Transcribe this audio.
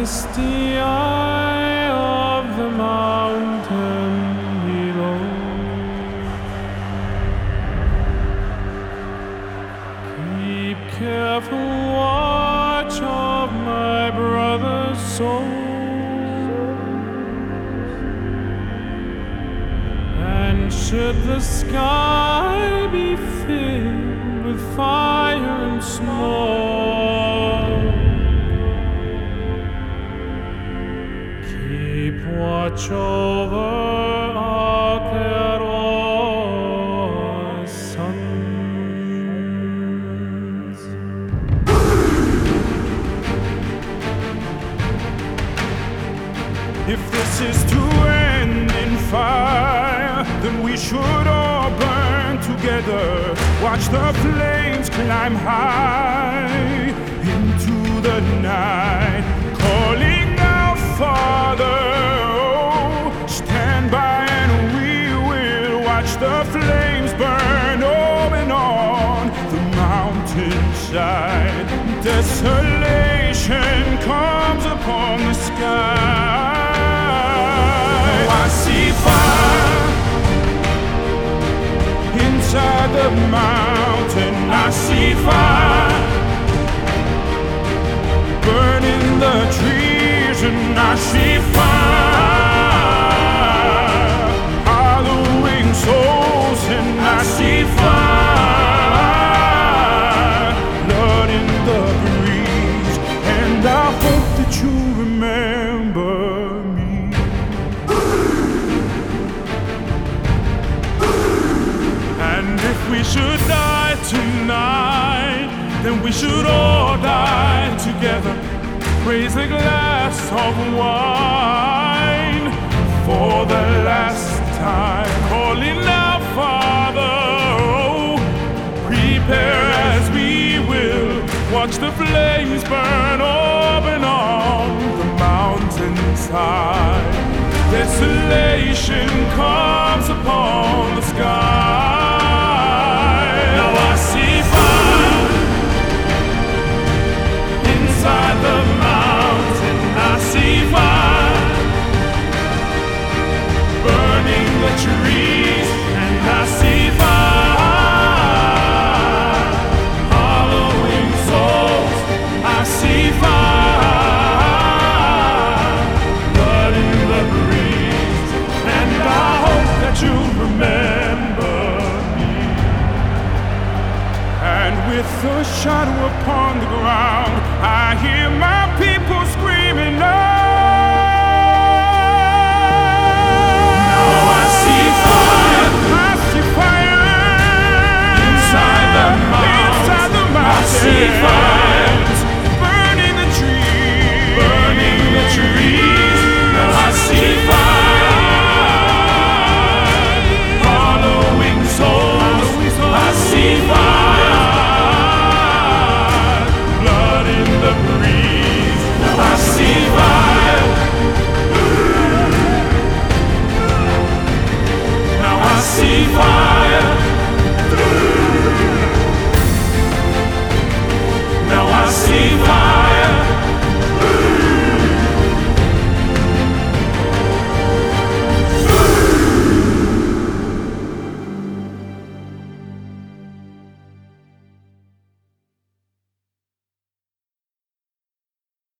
misty eye of the mountain below. Keep careful watch of my brother's soul, and should the sky be filled with fire and smoke, keep watch over Aotearoa's sons. If this is to end in fire, then we should all burn together. Watch the flames climb high into the night, calling out, Father, oh, stand by and we will watch the flames burn open on the mountainside. Desolation comes upon the sky. I see fire inside the mountain. I see fire burning the trees, and I see fire hollowing souls, and I see fire blood in the breeze, and I hope that you remember me. And if we should die tonight, then we should all die together. Raise a glass of wine for the last time, calling out, Father, oh, prepare as we will watch the flames burn open on the mountainside. Desolation comes upon the sky. Now I see fire inside the mountain. I see fire burning the trees, and I see fire hollowing souls. I see fire blood in the breeze, and I hope that you remember me. And with the shadow upon the ground, I hear my people screaming out.